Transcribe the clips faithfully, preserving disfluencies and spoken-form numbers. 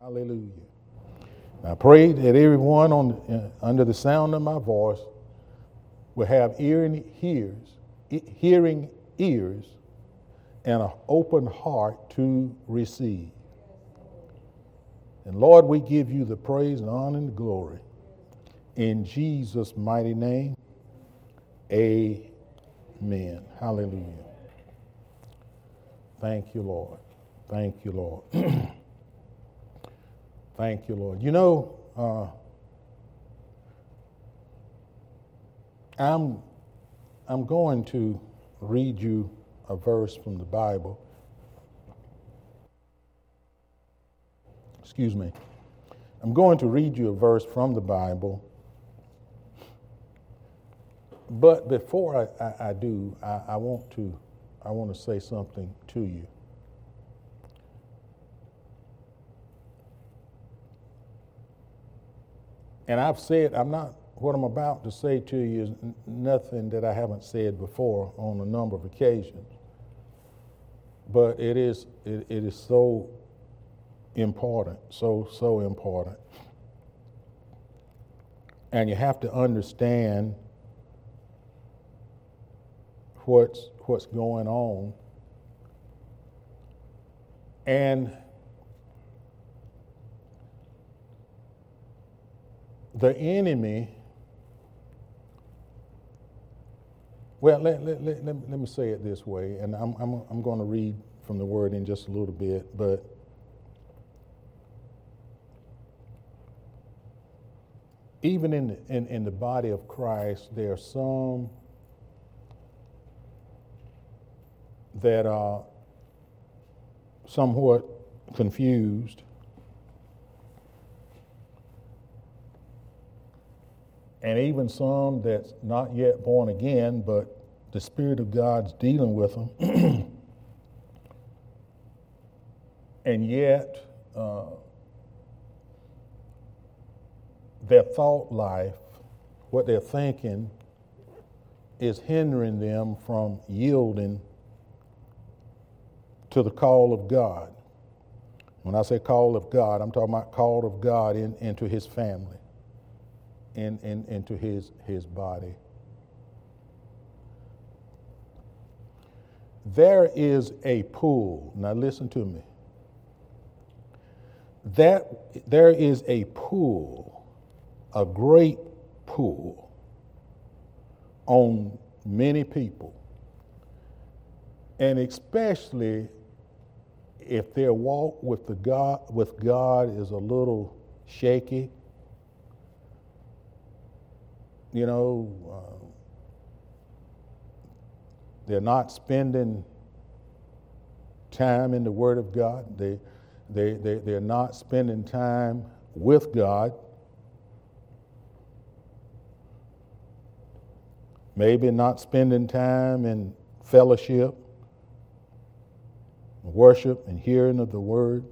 Hallelujah. I pray that everyone on uh, under the sound of my voice will have hearing ears, hearing ears, and an open heart to receive. And Lord, we give you the praise and honor and glory. In Jesus' mighty name, amen. Hallelujah. Thank you, Lord. Thank you, Lord. Thank you, Lord. You know, uh, I'm I'm going to read you a verse from the Bible. Excuse me. I'm going to read you a verse from the Bible. But before I, I, I do, I, I want to I want to say something to you. And I've said, I'm not, what I'm about to say to you is n- nothing that I haven't said before on a number of occasions. But it is, it, it is so important, so, so important. And you have to understand what's, what's going on. And the enemy, well, let, let, let, let, let me say it this way, and I'm, I'm, I'm going to read from the word in just a little bit, but even in the, in, in the body of Christ, there are some that are somewhat confused. And even some that's not yet born again, but the Spirit of God's dealing with them. And yet, uh, their thought life, what they're thinking, is hindering them from yielding to the call of God. When I say call of God, I'm talking about call of God in, into His family. In, in, into his, his body. There is a pull. Now listen to me. That there is a pull, a great pull on many people. And especially if their walk with the God with God is a little shaky. You know, uh, they're not spending time in the Word of God. They, they, they, they're not spending time with God. Maybe not spending time in fellowship, worship, and hearing of the Word.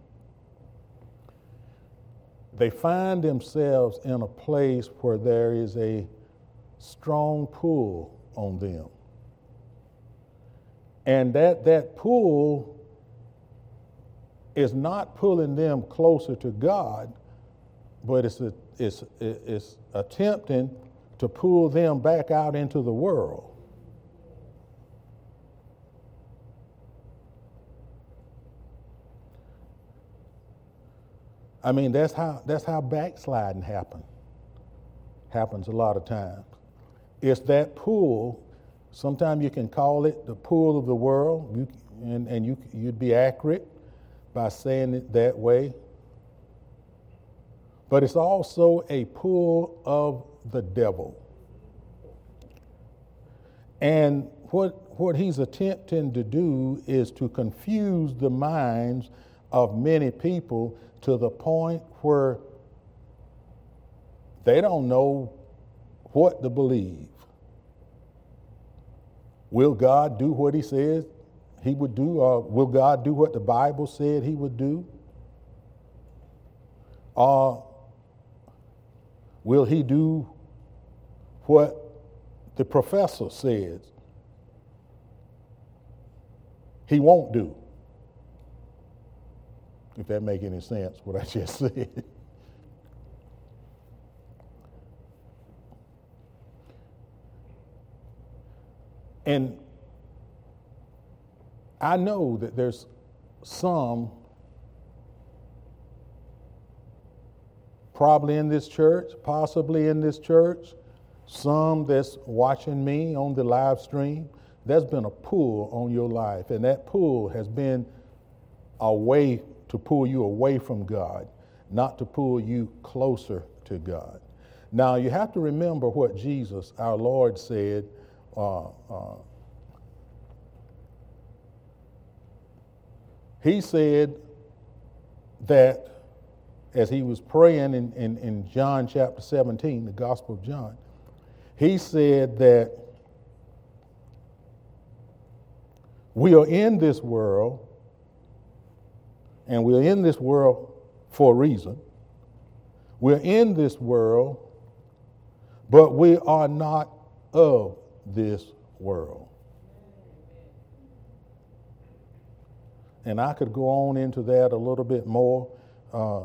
They find themselves in a place where there is a strong pull on them. And that, that pull is not pulling them closer to God, but it's, a, it's, it's attempting to pull them back out into the world. I mean, that's how that's how backsliding happen, happens a lot of times. It's that pull. Sometimes you can call it the pull of the world, you, and, and you, you'd be accurate by saying it that way. But it's also a pull of the devil. And what, what he's attempting to do is to confuse the minds of many people to the point where they don't know what to believe. Will God do what He says He would do? Or will God do what the Bible said He would do? Or will He do what the professor says He won't do? if that make any sense, what I just said. And I know that there's some probably in this church, possibly in this church, some that's watching me on the live stream, there's been a pull on your life, and that pull has been a way to pull you away from God, not to pull you closer to God. Now, you have to remember what Jesus, our Lord, said. Uh, uh, he said that as he was praying in, in, in John chapter seventeen, the Gospel of John, he said that we are in this world, and we're in this world for a reason. We're in this world, but we are not of this world. And I could go on into that a little bit more. Uh,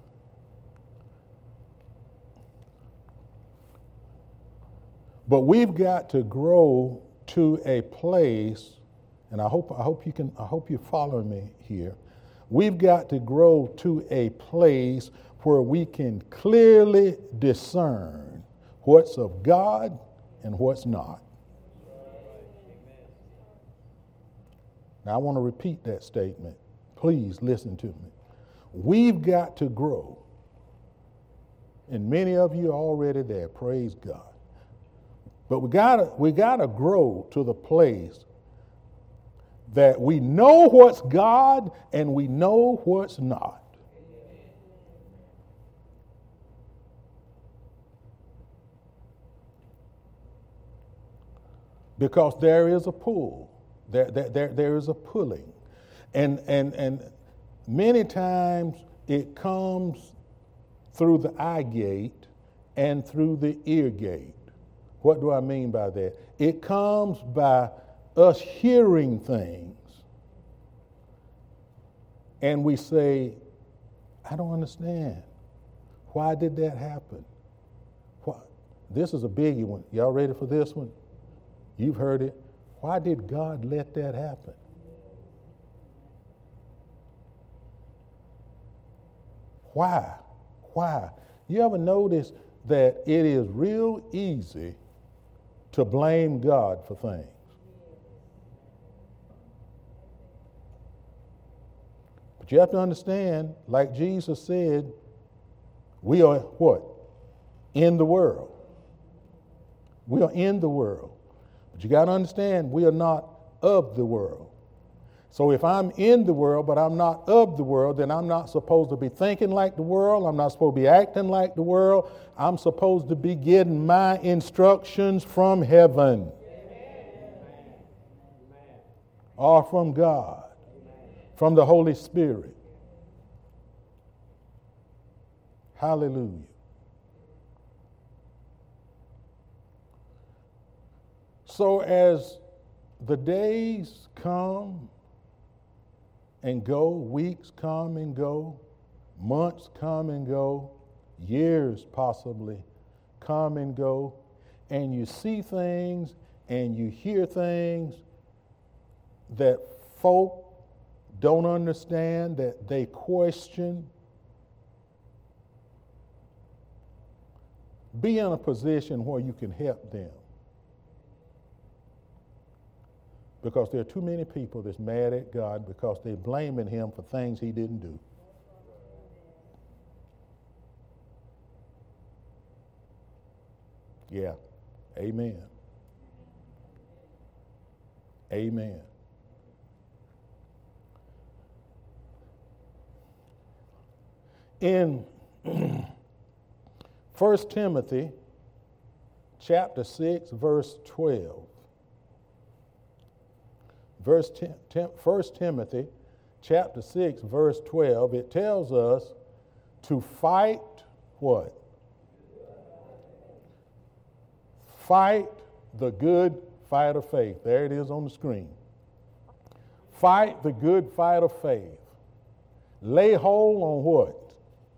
but we've got to grow to a place, and I hope I hope you can I hope you're following me here. We've got to grow to a place where we can clearly discern what's of God and what's not. Now, I want to repeat that statement. Please listen to me. We've got to grow. And many of you are already there, praise God. But we gotta we gotta grow to the place that we know what's God and we know what's not. Because there is a pull. There, there, there, there is a pulling. And, and, and many times it comes through the eye gate and through the ear gate. What do I mean by that? It comes by us hearing things. And we say, I don't understand. Why did that happen? What? This is a biggie one. Y'all ready for this one? You've heard it. Why did God let that happen? Why? Why? You ever notice that it is real easy to blame God for things? But you have to understand, like Jesus said, we are what? In the world. We are in the world. But you got to understand, we are not of the world. So if I'm in the world, but I'm not of the world, then I'm not supposed to be thinking like the world. I'm not supposed to be acting like the world. I'm supposed to be getting my instructions from heaven. Amen. Or from God, from the Holy Spirit. Hallelujah. So as the days come and go, weeks come and go, months come and go, years possibly come and go, and you see things and you hear things that folk don't understand, that they question, be in a position where you can help them. Because there are too many people that's mad at God because they're blaming him for things he didn't do. Yeah. Amen. Amen. In First Timothy chapter six, verse twelve, Verse First Timothy chapter six, verse twelve, it tells us to fight what? Fight the good fight of faith. There it is on the screen. Fight the good fight of faith. Lay hold on what?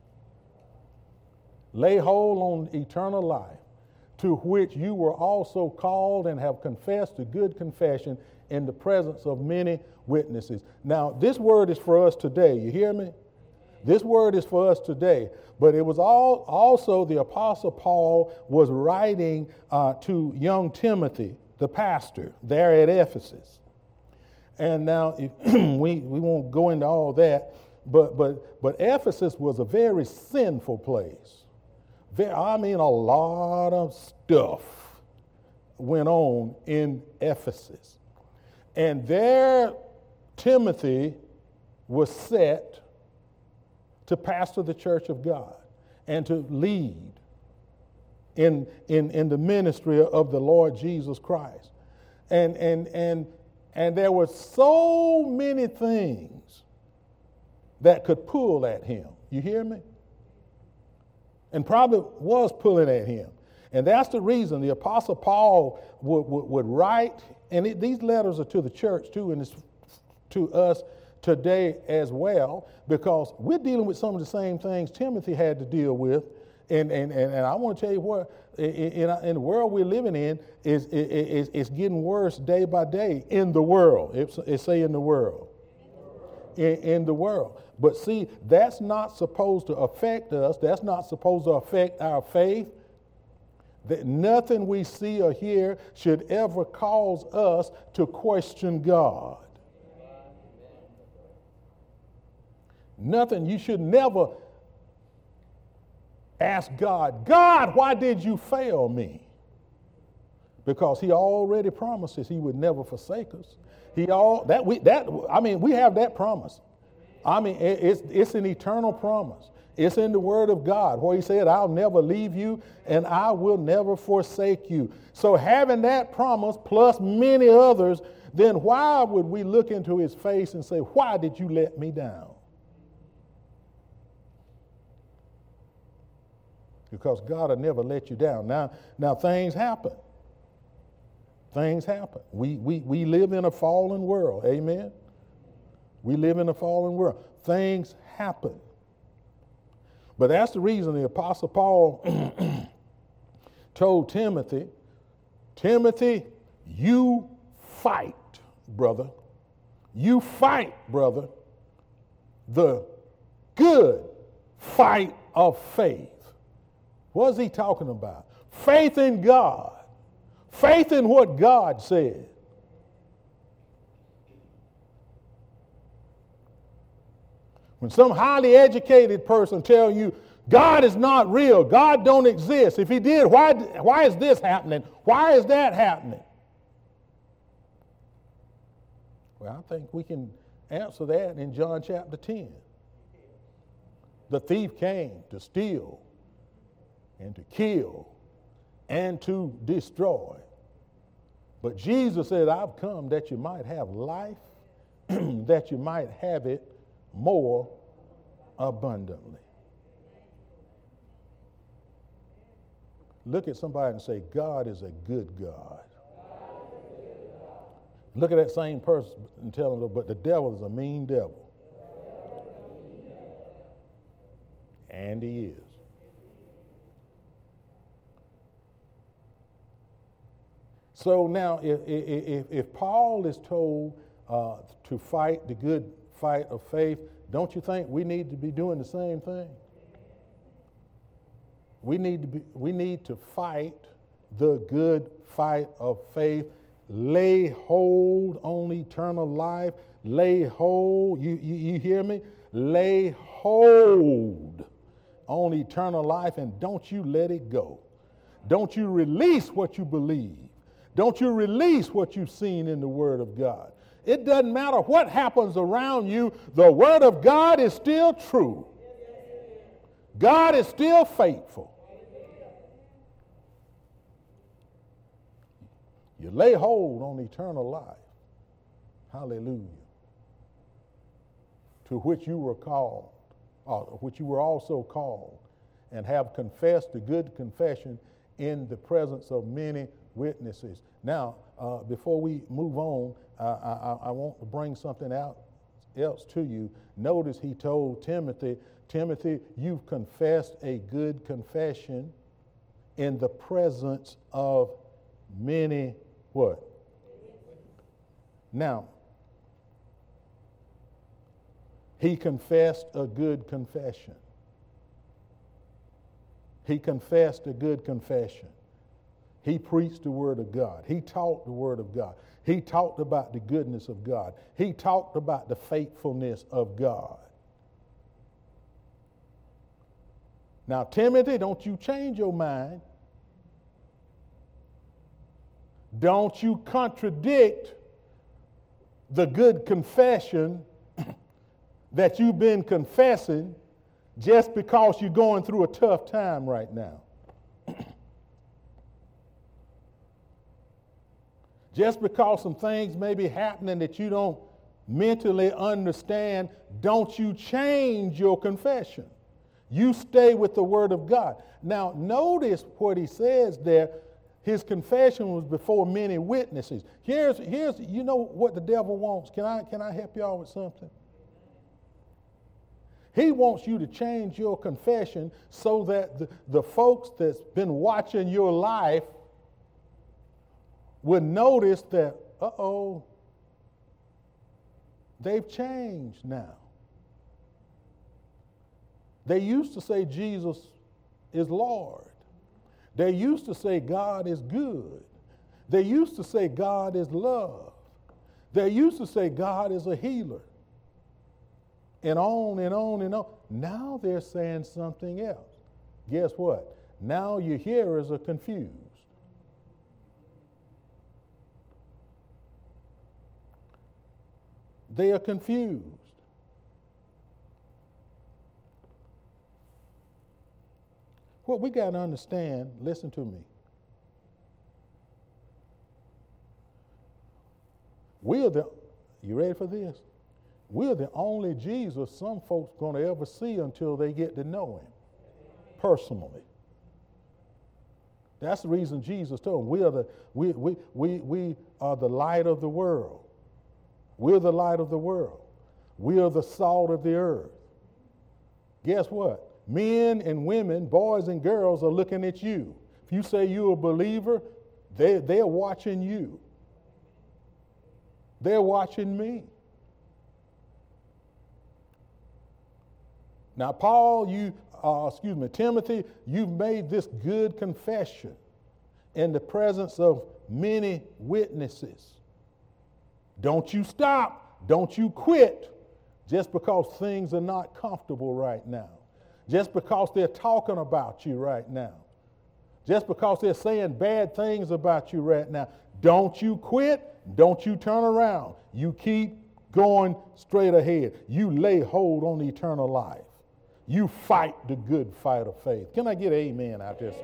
Lay hold on eternal life, to which you were also called and have confessed a good confession in the presence of many witnesses. Now, this word is for us today. You hear me? This word is for us today. But it was all also the Apostle Paul was writing uh, to young Timothy, the pastor, there at Ephesus. And now if we, we won't go into all that, but but but Ephesus was a very sinful place. Very, I mean, a lot of stuff went on in Ephesus. And there Timothy was set to pastor the church of God and to lead in, in, in the ministry of the Lord Jesus Christ. And, and, and, and there were so many things that could pull at him. You hear me? And probably was pulling at him. And that's the reason the Apostle Paul would, would, would write, and it, these letters are to the church too, and it's to us today as well, because we're dealing with some of the same things Timothy had to deal with. And and, and, and I want to tell you what, in, in, in the world we're living in, is, is, is getting worse day by day in the world. It's, it's say in the world. In, in the world. But see, that's not supposed to affect us. That's not supposed to affect our faith. That nothing we see or hear should ever cause us to question God. Nothing. You should never ask God, God, why did you fail me? Because he already promises he would never forsake us. He all that we that I mean we have that promise. I mean it, it's it's an eternal promise. It's in the Word of God where he said, I'll never leave you and I will never forsake you. So having that promise plus many others, then why would we look into his face and say, why did you let me down? Because God will never let you down. Now, now things happen. Things happen. We, we, we live in a fallen world. Amen? We live in a fallen world. Things happen. But that's the reason the Apostle Paul told Timothy, Timothy, you fight, brother. You fight, brother, the good fight of faith. What is he talking about? Faith in God. Faith in what God said. When some highly educated person tells you God is not real, God don't exist. If he did, why, why is this happening? Why is that happening? Well, I think we can answer that in John chapter ten. The thief came to steal and to kill and to destroy. But Jesus said, I've come that you might have life, that you might have it more abundantly. Look at somebody and say, God is a good God. Look at that same person and tell them, but the devil is a mean devil. And he is. So now, if, if, if Paul is told uh, to fight the good fight of faith, don't you think we need to be doing the same thing? We need to be, we need to fight the good fight of faith. Lay hold on eternal life. Lay hold, you, you, you hear me? Lay hold on eternal life, and don't you let it go. Don't you release what you believe. Don't you release what you've seen in the Word of God. It doesn't matter what happens around you, the Word of God is still true. God is still faithful. You lay hold on eternal life. Hallelujah. To which you were called, or which you were also called, and have confessed the good confession in the presence of many witnesses. Now, uh, before we move on, uh, I, I want to bring something out else to you. Notice he told Timothy, Timothy, you've confessed a good confession in the presence of many what? Now, he confessed a good confession. He confessed a good confession. He preached the word of God. He taught the word of God. He talked about the goodness of God. He talked about the faithfulness of God. Now, Timothy, don't you change your mind. Don't you contradict the good confession that you've been confessing just because you're going through a tough time right now. Just because some things may be happening that you don't mentally understand, don't you change your confession. You stay with the word of God. Now, notice what he says there. His confession was before many witnesses. Here's, here's, you know what the devil wants. Can I, can I help y'all with something? He wants you to change your confession so that the, the folks that's been watching your life would notice that, uh-oh, they've changed now. They used to say Jesus is Lord. They used to say God is good. They used to say God is love. They used to say God is a healer. And on and on and on. Now they're saying something else. Guess what? Now your hearers are confused. They are confused. What we got to understand, listen to me. We're the, you ready for this? We're the only Jesus some folks going to ever see until they get to know him personally. That's the reason Jesus told them, we are the, we, we, we, we are the light of the world. We're the light of the world. We are the salt of the earth. Guess what? Men and women, boys and girls are looking at you. If you say you're a believer, they, they're watching you. They're watching me. Now, Paul, you, uh, excuse me, Timothy, you've made this good confession in the presence of many witnesses. Don't you stop. Don't you quit just because things are not comfortable right now. Just because they're talking about you right now. Just because they're saying bad things about you right now. Don't you quit. Don't you turn around. You keep going straight ahead. You lay hold on eternal life. You fight the good fight of faith. Can I get an amen out there?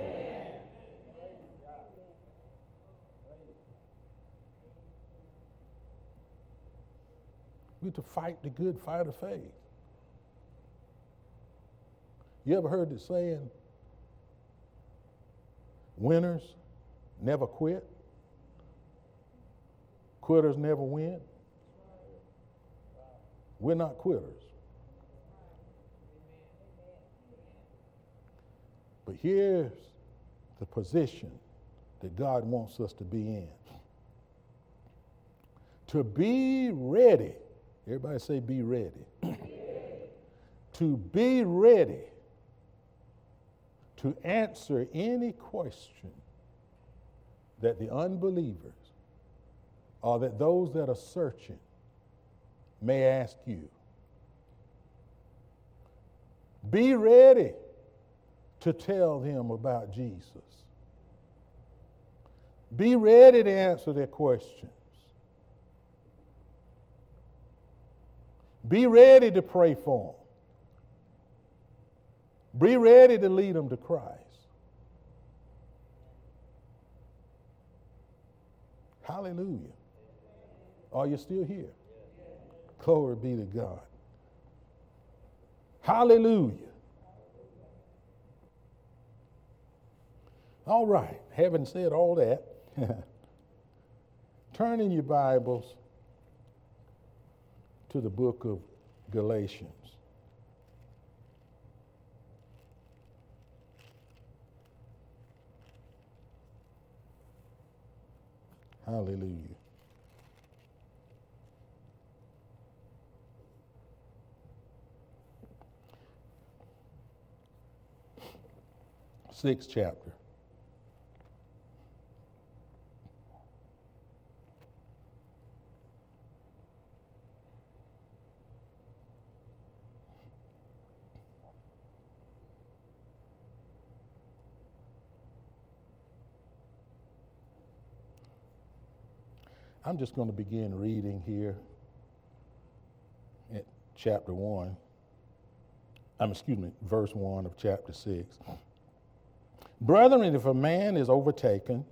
We have to fight the good fight of faith. You ever heard the saying, winners never quit, quitters never win? We're not quitters. But here's the position that God wants us to be in. To be ready. Everybody say be ready. Be ready. To be ready to answer any question that the unbelievers or that those that are searching may ask you. Be ready to tell them about Jesus. Be ready to answer their questions. Be ready to pray for them. Be ready to lead them to Christ. Hallelujah. Are you still here? Glory be to God. Hallelujah. All right, having said all that, turn in your Bibles to the book of Galatians. Hallelujah. Sixth chapter. I'm just going to begin reading here at chapter one. Um, excuse me, verse one of chapter six. Brethren, if a man is overtaken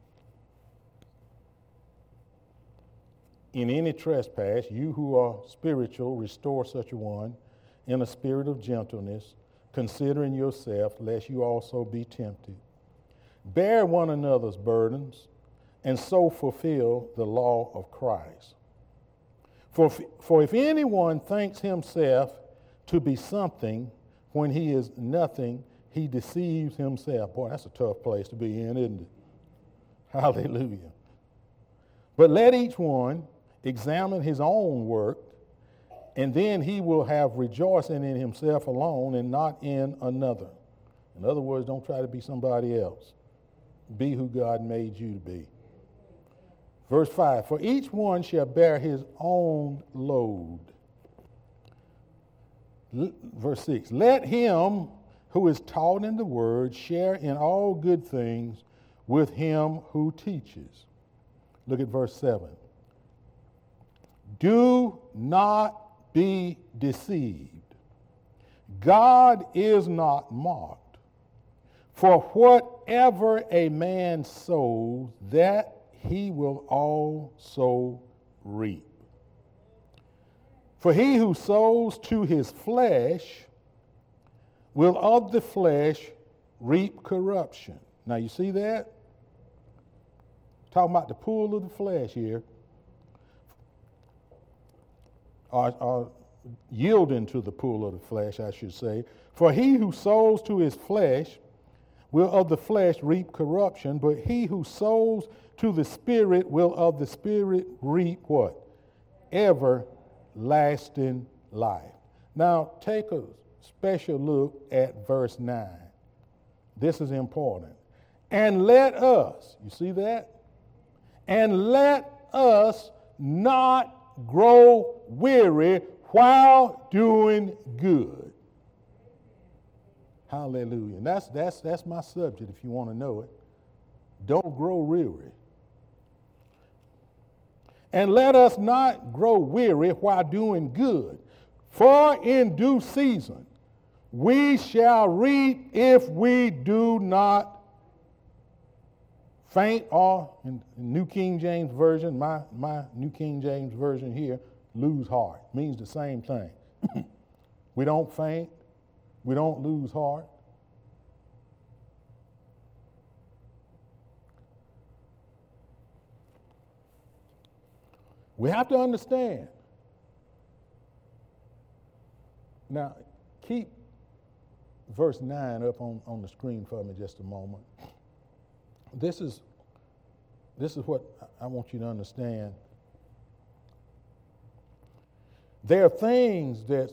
in any trespass, you who are spiritual, restore such a one in a spirit of gentleness, considering yourself, lest you also be tempted. Bear one another's burdens, and so fulfill the law of Christ. For, for if anyone thinks himself to be something when he is nothing, he deceives himself. Boy, that's a tough place to be in, isn't it? Hallelujah. But let each one examine his own work, and then he will have rejoicing in himself alone and not in another. In other words, don't try to be somebody else. Be who God made you to be. Verse five, for each one shall bear his own load. L- verse six, let him who is taught in the word share in all good things with him who teaches. Look at verse seven. Do not be deceived. God is not mocked. For whatever a man sows, that he will also reap. For he who sows to his flesh will of the flesh reap corruption. Now you see that? Talking about the pool of the flesh here. Or, or yielding to the pool of the flesh, I should say. For he who sows to his flesh will of the flesh reap corruption, but he who sows to the Spirit will of the Spirit reap what? Everlasting life. Now take a special look at verse nine. This is important. And let us, you see that? And let us not grow weary while doing good. Hallelujah. And that's, that's, that's my subject if you want to know it. Don't grow weary. And let us not grow weary while doing good, for in due season we shall reap if we do not faint, or in New King James Version, my, my New King James Version here, lose heart. Means the same thing. We don't faint. We don't lose heart. We have to understand. Now, keep verse nine up on, on the screen for me just a moment. This is, this is what I want you to understand. There are things that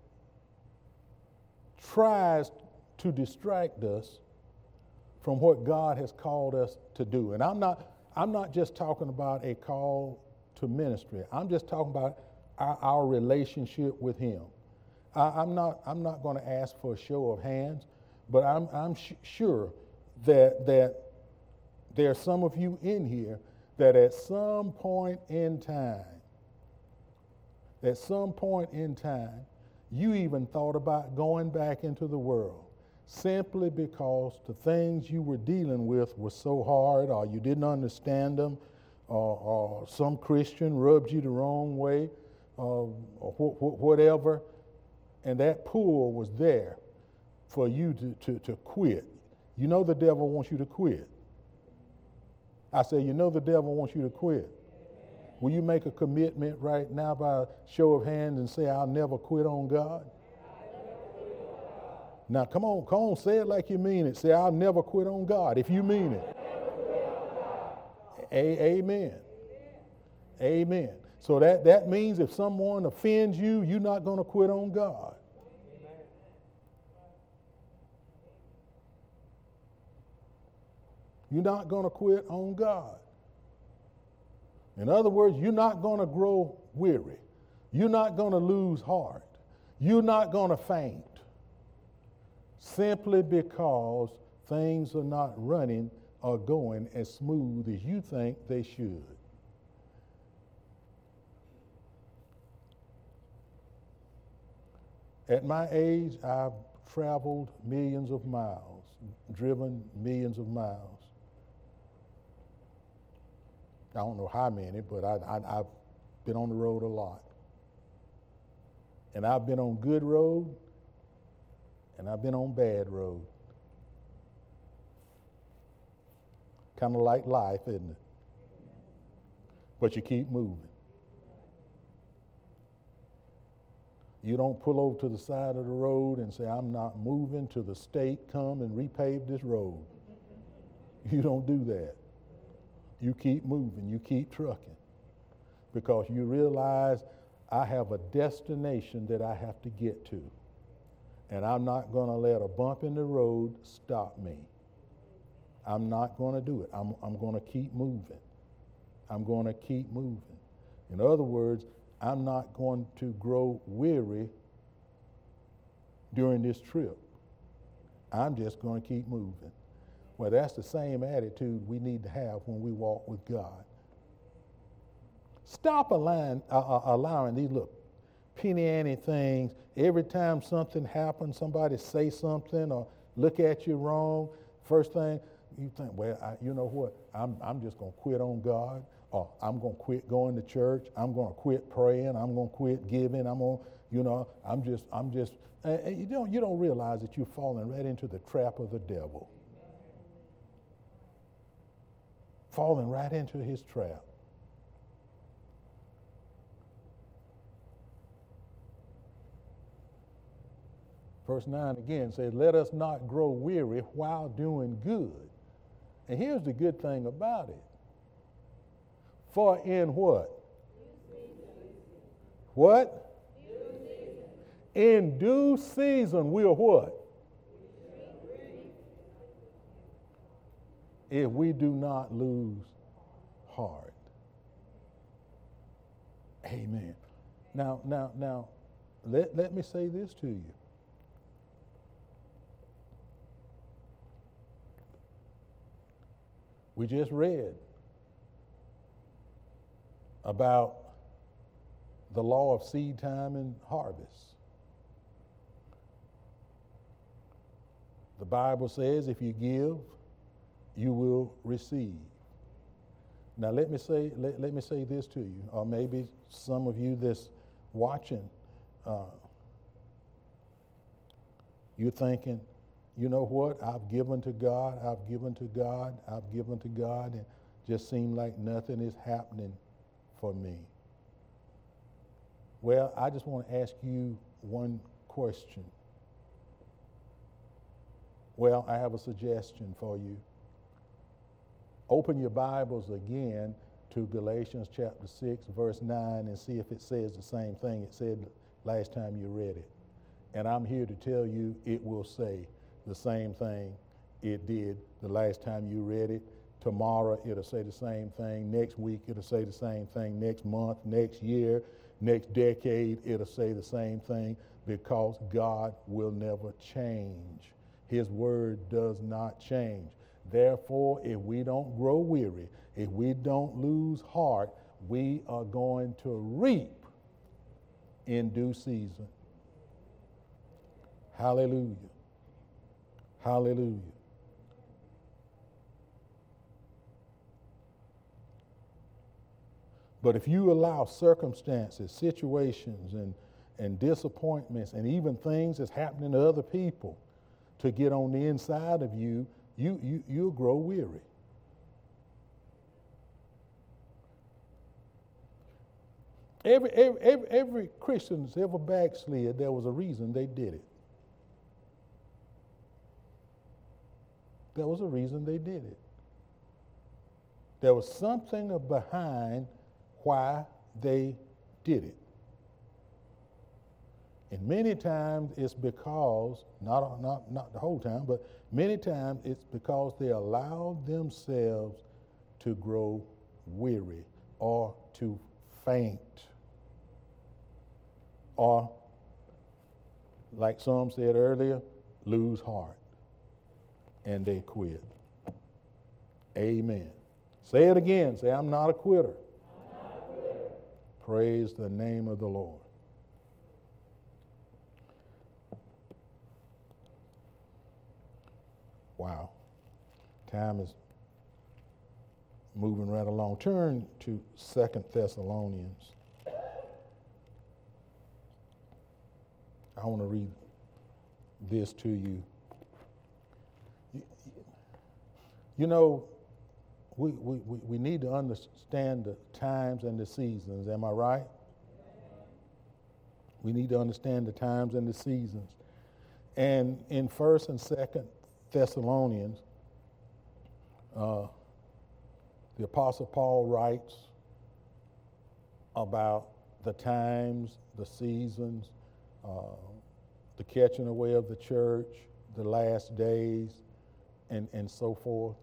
tries to distract us from what God has called us to do. And I'm not, I'm not just talking about a call to ministry. I'm just talking about our, our relationship with Him. I, I'm not, I'm not going to ask for a show of hands, but I'm, I'm sh- sure that, that there are some of you in here that at some point in time, at some point in time, you even thought about going back into the world simply because the things you were dealing with were so hard, or you didn't understand them, or, or some Christian rubbed you the wrong way, uh, or wh- wh- whatever, and that pull was there for you to, to, to quit. You know the devil wants you to quit. I say, you know the devil wants you to quit. Will you make a commitment right now by a show of hands and say, I'll never quit on God? Now, come on, come on, say it like you mean it. Say, I'll never quit on God if you mean it. A- amen. Amen. So that, that means if someone offends you, you're not going to quit on God. You're not going to quit on God. In other words, you're not going to grow weary. You're not going to lose heart. You're not going to faint. Simply because things are not running or going as smooth as you think they should. At my age, I've traveled millions of miles, driven millions of miles. I don't know how many, but I, I, I've been on the road a lot. And I've been on good road, and I've been on bad road. Kind of like life, isn't it? But you keep moving. You don't pull over to the side of the road and say, I'm not moving till the state come and repave this road. You don't do that. You keep moving, you keep trucking, because you realize I have a destination that I have to get to, and I'm not going to let a bump in the road stop me. I'm not going to do it. I'm, I'm going to keep moving. I'm going to keep moving. In other words, I'm not going to grow weary during this trip. I'm just going to keep moving. Well, that's the same attitude we need to have when we walk with God. Stop allowing, uh, allowing these little penny-ante things. Every time something happens, somebody say something or look at you wrong, first thing you think, well, I, you know what, I'm, I'm just going to quit on God, or I'm going to quit going to church, I'm going to quit praying, I'm going to quit giving, I'm going to, you know, I'm just, I'm just, and you don't, you don't realize that you're falling right into the trap of the devil. Falling right into his trap. Verse nine again says, let us not grow weary while doing good. And here's the good thing about it. For in what? What? In due season we'll what? If we do not lose heart. Amen. Now, now, now, let, let me say this to you. We just read about the law of seed time and harvest. The Bible says if you give, you will receive. Now let me say let, let me say this to you, or maybe some of you that's watching, uh, you're thinking, you know what, I've given to God, I've given to God, I've given to God, and just seems like nothing is happening for me. Well, I just want to ask you one question. Well, I have a suggestion for you. Open your Bibles again to Galatians chapter six, verse nine, and see if it says the same thing it said last time you read it. And I'm here to tell you it will say the same thing it did the last time you read it. Tomorrow it'll say the same thing. Next week it'll say the same thing. Next month, next year, next decade it'll say the same thing, because God will never change. His word does not change. Therefore, if we don't grow weary, if we don't lose heart, we are going to reap in due season. Hallelujah. Hallelujah. But if you allow circumstances, situations, and, and disappointments, and even things that's happening to other people to get on the inside of you, you, you, you'll grow weary. Every, every, every, every Christian that's ever backslid, there was a reason they did it. There was a reason they did it. There was something behind why they did it. And many times it's because, not, not, not the whole time, but many times it's because they allowed themselves to grow weary or to faint. Or, like some said earlier, lose heart. And they quit. Amen. Say it again. Say, I'm not a quitter. I'm not a quitter. Praise the name of the Lord. Wow. Time is moving right along. Turn to Second Thessalonians. I want to read this to you. You know, we, we, we need to understand the times and the seasons. Am I right? We need to understand the times and the seasons. And in First and Second Thessalonians, uh, the Apostle Paul writes about the times, the seasons, uh, the catching away of the church, the last days, and, and so forth.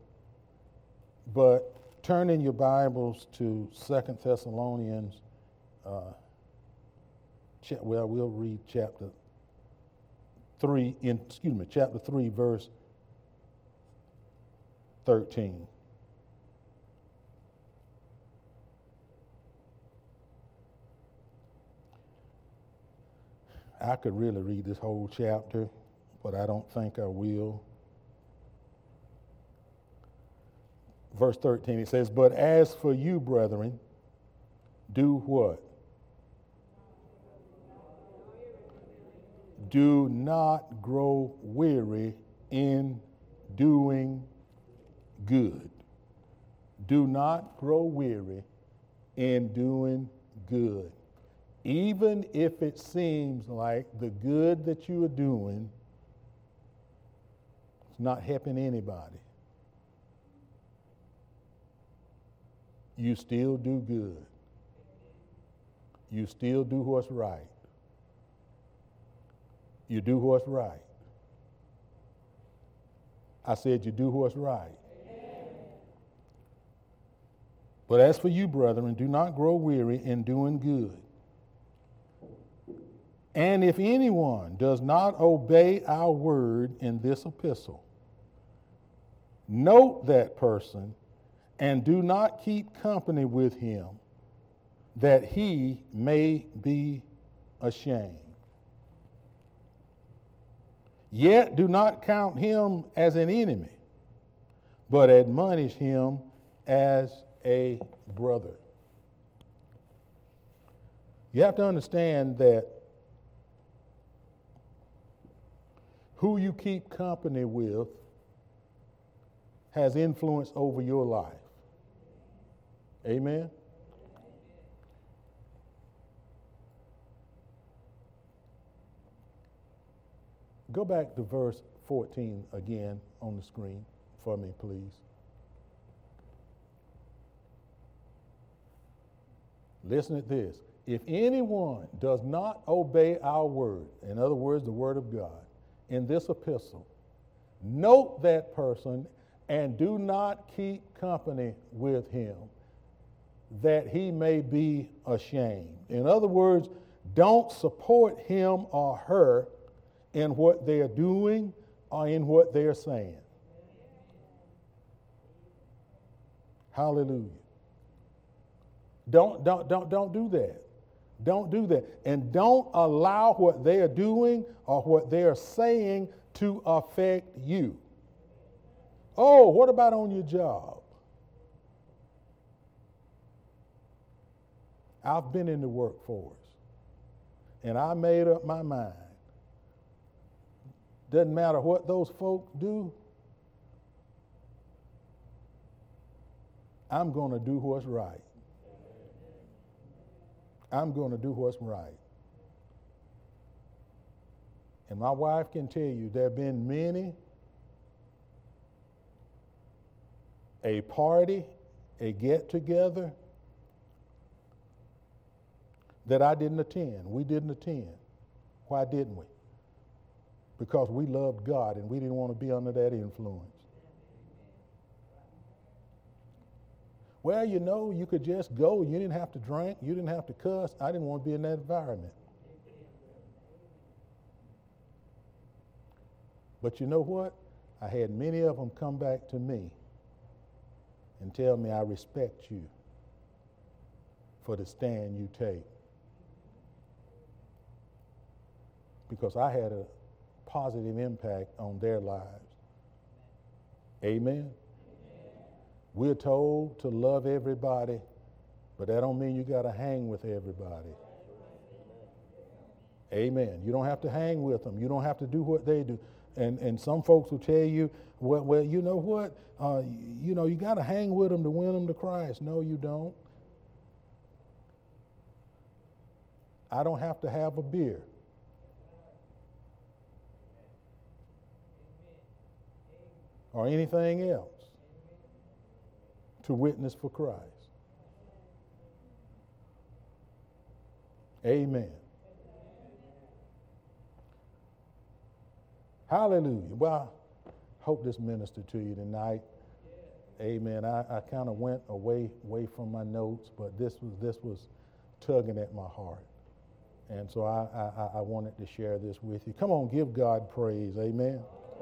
But turn in your Bibles to Second Thessalonians. Uh, cha- well, we'll read chapter three. In excuse me, chapter three, verse thirteen. I could really read this whole chapter, but I don't think I will. Verse thirteen, it says, "But as for you, brethren, do what? Do not grow weary in doing good." Do not grow weary in doing good. Even if it seems like the good that you are doing is not helping anybody. You still do good. You still do what's right. You do what's right. I said you do what's right. Amen. But as for you, brethren, do not grow weary in doing good. And if anyone does not obey our word in this epistle, note that person and do not keep company with him, that he may be ashamed. Yet do not count him as an enemy, but admonish him as a brother. You have to understand that who you keep company with has influence over your life. Amen? Go back to verse fourteen again on the screen for me, please. Listen to this. If anyone does not obey our word, in other words, the word of God, in this epistle, note that person and do not keep company with him, that he may be ashamed. In other words, don't support him or her in what they are doing or in what they are saying. Hallelujah. Don't, don't, don't, don't do that. Don't do that. And don't allow what they are doing or what they are saying to affect you. Oh, what about on your job? I've been in the workforce, and I made up my mind. Doesn't matter what those folks do, I'm going to do what's right. I'm going to do what's right. And my wife can tell you there have been many a party, a get-together that I didn't attend. We didn't attend. Why didn't we? Because we loved God and we didn't want to be under that influence. Well, you know, you could just go. You didn't have to drink. You didn't have to cuss. I didn't want to be in that environment. But you know what? I had many of them come back to me and tell me, I respect you for the stand you take. Because I had a positive impact on their lives. Amen? We're told to love everybody, but that don't mean you got to hang with everybody. Amen. You don't have to hang with them. You don't have to do what they do. And and some folks will tell you, well, well you know what? Uh, you know, you got to hang with them to win them to Christ. No, you don't. I don't have to have a beer. Or anything else to witness for Christ. Amen. Hallelujah. Well, I hope this ministered to you tonight. Amen. I, I kind of went away away from my notes, but this was this was tugging at my heart. And so I, I, I wanted to share this with you. Come on, give God praise. Amen.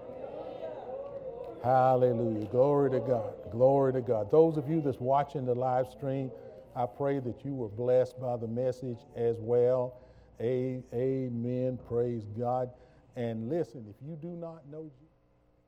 Hallelujah. Glory to God. Glory to God. Those of you that's watching the live stream, I pray that you were blessed by the message as well. A- Amen. Praise God. And listen, if you do not know Jesus,